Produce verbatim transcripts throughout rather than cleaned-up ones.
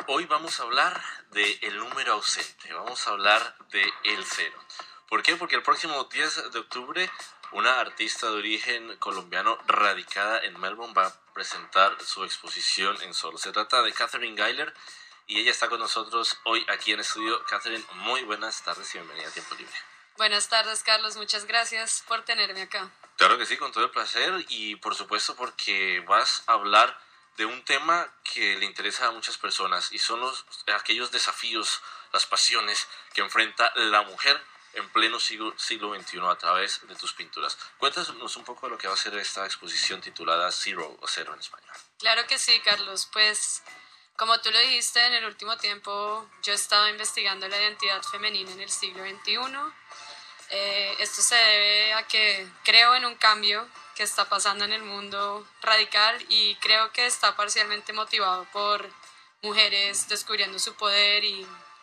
Hoy vamos a hablar del número ausente, vamos a hablar de el cero. ¿Por qué? Porque el próximo diez de octubre una artista de origen colombiano radicada en Melbourne va a presentar su exposición en Solo. Se trata de Katherine Geiler y ella está con nosotros hoy aquí en estudio. Katherine, muy buenas tardes y bienvenida a Tiempo Libre. Buenas tardes, Carlos. Muchas gracias por tenerme acá. Claro que sí, con todo el placer y por supuesto porque vas a hablar de un tema que le interesa a muchas personas y son los, aquellos desafíos, las pasiones que enfrenta la mujer en pleno siglo, siglo veintiuno a través de tus pinturas. Cuéntanos un poco de lo que va a ser esta exposición titulada Zero o Cero en español. Claro que sí, Carlos. Pues como tú lo dijiste, en el último tiempo yo he estado investigando la identidad femenina en el siglo veintiuno. Eh, esto se debe a que creo en un cambio que está pasando en el mundo radical y creo que está parcialmente motivado por mujeres descubriendo su poder y,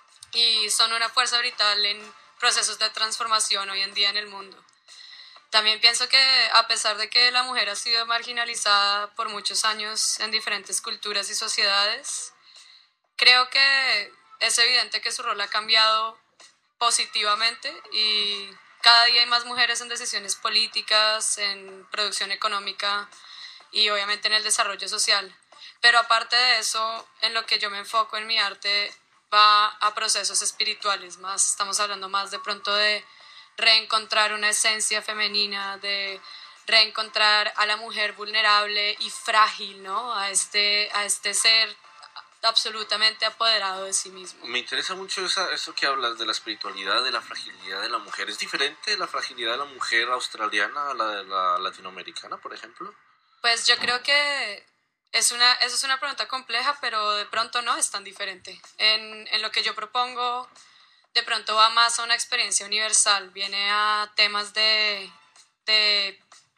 y son una fuerza vital en procesos de transformación hoy en día en el mundo. También pienso que a pesar de que la mujer ha sido marginalizada por muchos años en diferentes culturas y sociedades, creo que es evidente que su rol ha cambiado positivamente y cada día hay más mujeres en decisiones políticas, en producción económica y obviamente en el desarrollo social. Pero aparte de eso, en lo que yo me enfoco en mi arte va a procesos espirituales, más estamos hablando más de pronto de reencontrar una esencia femenina, de reencontrar a la mujer vulnerable y frágil, ¿no? A este, a este ser absolutamente apoderado de sí mismo. Me interesa mucho esa, eso que hablas de la espiritualidad, de la fragilidad de la mujer. ¿Es diferente la fragilidad de la mujer australiana a la de la latinoamericana, por ejemplo? Pues yo creo que es una, eso es una pregunta compleja, pero de pronto no es tan diferente. En, en lo que yo propongo, de pronto va más a una experiencia universal, viene a temas de, de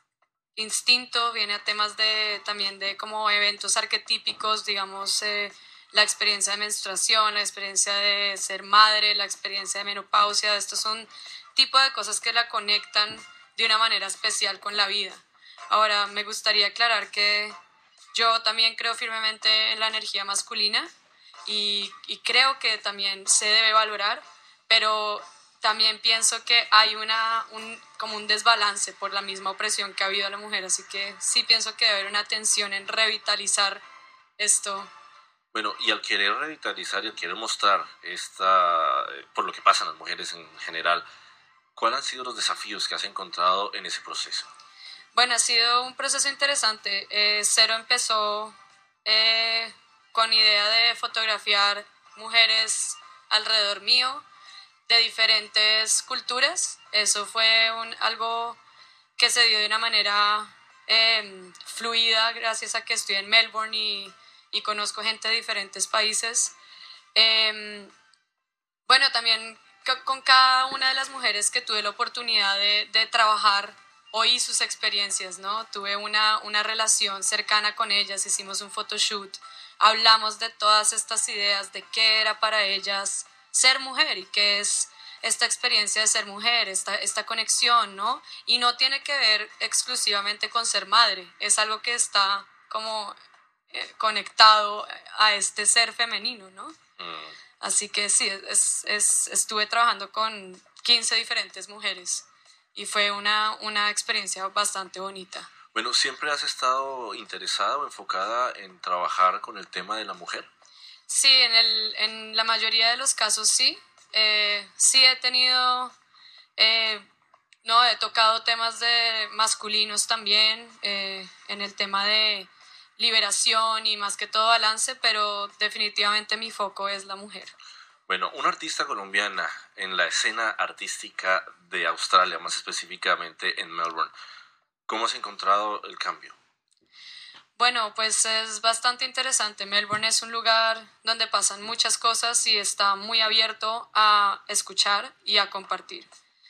instinto, viene a temas de, también de como eventos arquetípicos, digamos, eh, la experiencia de menstruación, la experiencia de ser madre, la experiencia de menopausia. Estos son tipo de cosas que la conectan de una manera especial con la vida. Ahora, me gustaría aclarar que yo también creo firmemente en la energía masculina y, y creo que también se debe valorar, pero también pienso que hay una, un, como un desbalance por la misma opresión que ha habido a la mujer, así que sí pienso que debe haber una tensión en revitalizar esto. Bueno, y al querer revitalizar y al querer mostrar esta, por lo que pasan las mujeres en general, ¿cuáles han sido los desafíos que has encontrado en ese proceso? Bueno, ha sido un proceso interesante. Eh, Cero empezó eh, con idea de fotografiar mujeres alrededor mío, de diferentes culturas. Eso fue un, algo que se dio de una manera eh, fluida gracias a que estoy en Melbourne y, y conozco gente de diferentes países. Eh, bueno, también con cada una de las mujeres que tuve la oportunidad de, de trabajar, oí sus experiencias, ¿no? Tuve una, una relación cercana con ellas, hicimos un photoshoot, hablamos de todas estas ideas, de qué era para ellas ser mujer y qué es esta experiencia de ser mujer, esta, esta conexión, ¿no? Y no tiene que ver exclusivamente con ser madre, es algo que está como eh, conectado a este ser femenino, ¿no? Mm. Así que sí, es, es, estuve trabajando con quince diferentes mujeres y fue una, una experiencia bastante bonita. Bueno, ¿siempre has estado interesada o enfocada en trabajar con el tema de la mujer? Sí, en, el, en la mayoría de los casos sí. Eh, sí he tenido, eh, no, he tocado temas de masculinos también, eh, en el tema de liberación y más que todo balance, pero definitivamente mi foco es la mujer. Bueno, una artista colombiana en la escena artística de Australia, más específicamente en Melbourne. ¿Cómo has encontrado el cambio? Bueno, pues es bastante interesante. Melbourne es un lugar donde pasan muchas cosas y está muy abierto a escuchar y a compartir.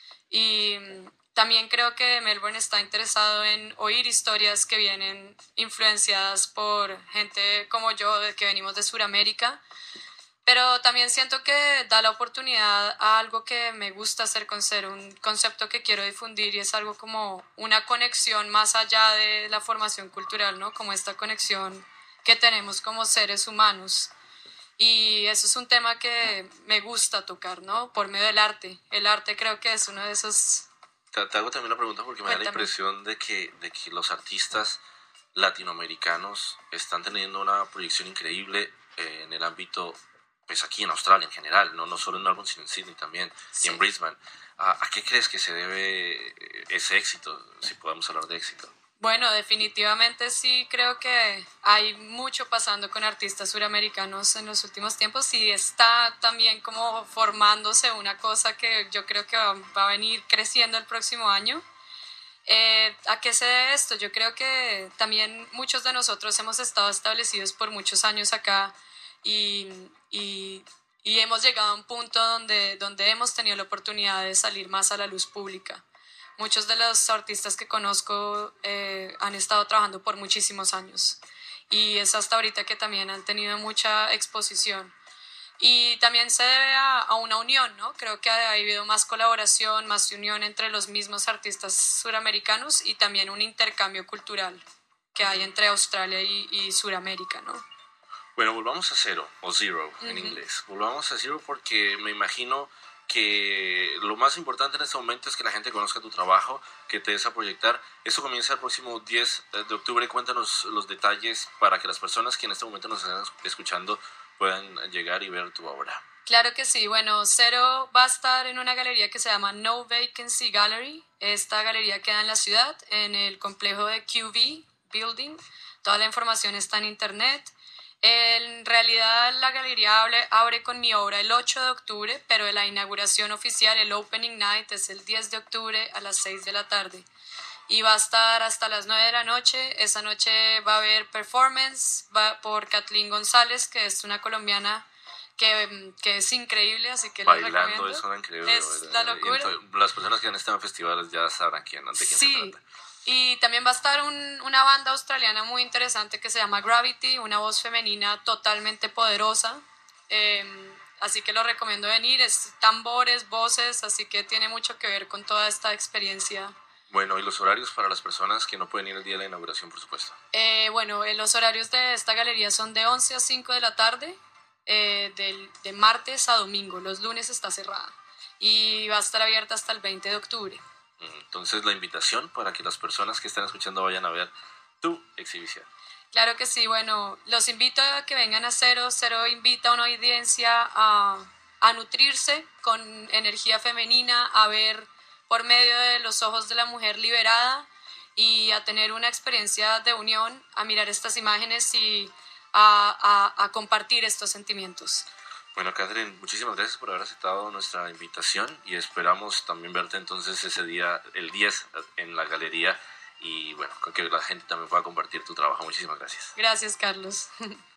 Y mm, también creo que Melbourne está interesado en oír historias que vienen influenciadas por gente como yo, de que venimos de Sudamérica. Pero también siento que da la oportunidad a algo que me gusta hacer con Cero, un concepto que quiero difundir y es algo como una conexión más allá de la formación cultural, ¿no? Como esta conexión que tenemos como seres humanos. Y eso es un tema que me gusta tocar, ¿no? Por medio del arte. El arte creo que es uno de esos... Te, te hago también la pregunta porque me da la Cuéntame. impresión de que, de que los artistas latinoamericanos están teniendo una proyección increíble eh, en el ámbito, pues aquí en Australia en general, no, no solo en Melbourne, sino en Sydney también y en Sí. Brisbane. ¿A, a qué crees que se debe eh, ese éxito, si podemos hablar de éxito? Bueno, definitivamente sí creo que hay mucho pasando con artistas suramericanos en los últimos tiempos y está también como formándose una cosa que yo creo que va, va a venir creciendo el próximo año. Eh, ¿A qué se debe esto? Yo creo que también muchos de nosotros hemos estado establecidos por muchos años acá y, y, y hemos llegado a un punto donde, donde hemos tenido la oportunidad de salir más a la luz pública. Muchos de los artistas que conozco eh, han estado trabajando por muchísimos años y es hasta ahorita que también han tenido mucha exposición. Y también se debe a, a una unión, ¿no? Creo que ha habido más colaboración, más unión entre los mismos artistas suramericanos y también un intercambio cultural que hay entre Australia y, y Suramérica, ¿no? Bueno, volvamos a cero, o zero en Ujú. inglés. Volvamos a zero porque me imagino que lo más importante en este momento es que la gente conozca tu trabajo, que te des a proyectar. Esto comienza el próximo diez de octubre. Cuéntanos los detalles para que las personas que en este momento nos están escuchando puedan llegar y ver tu obra. Claro que sí. Bueno, Cero va a estar en una galería que se llama No Vacancy Gallery. Esta galería queda en la ciudad, en el complejo de Q V Building. Toda la información está en internet. En realidad la galería abre, abre con mi obra el ocho de octubre, pero la inauguración oficial, el Opening Night, es el diez de octubre a las seis de la tarde. Y va a estar hasta las nueve de la noche. Esa noche va a haber performance va por Kathleen González, que es una colombiana que, que es increíble, así que les Bailando es recomiendo. una increíble. Es la Y locura. ento- las personas que han estado en festivales ya sabrán quién, de quién se Sí, trata. y también va a estar un- una banda australiana muy interesante que se llama Gravity, una voz femenina totalmente poderosa. Eh, así que lo recomiendo venir, es tambores, voces, así que tiene mucho que ver con toda esta experiencia. Bueno, y los horarios para las personas que no pueden ir el día de la inauguración, por supuesto. Eh, bueno, eh, los horarios de esta galería son de once a cinco de la tarde, eh, del- de martes a domingo. Los lunes está cerrada y va a estar abierta hasta el veinte de octubre. Entonces, la invitación para que las personas que están escuchando vayan a ver tu exhibición. Claro que sí, bueno, los invito a que vengan a Cero. Cero invita a una audiencia a, a nutrirse con energía femenina, a ver por medio de los ojos de la mujer liberada y a tener una experiencia de unión, a mirar estas imágenes y a, a, a compartir estos sentimientos. Bueno, Catherine, muchísimas gracias por haber aceptado nuestra invitación y esperamos también verte entonces ese día, el diez, en la galería y bueno, que la gente también pueda compartir tu trabajo. Muchísimas gracias. Gracias, Carlos.